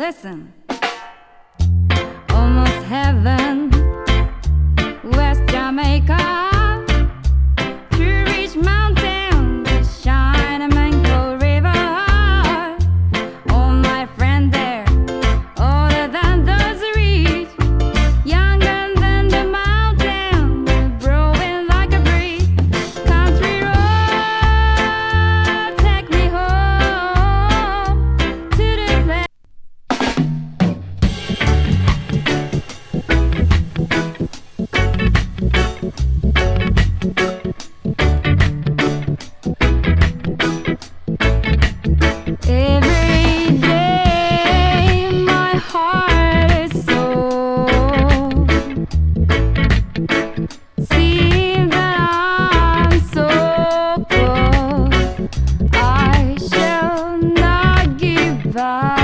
Listen. Almost heaven, West Jamaica, to reach mountain, the shine a mango river. All my friends there, older than those reach, younger than the mountain, growing like a breeze. Country road, take me home to the place. Every day my heart is sore. Seeing that I'm so poor, I shall not give up.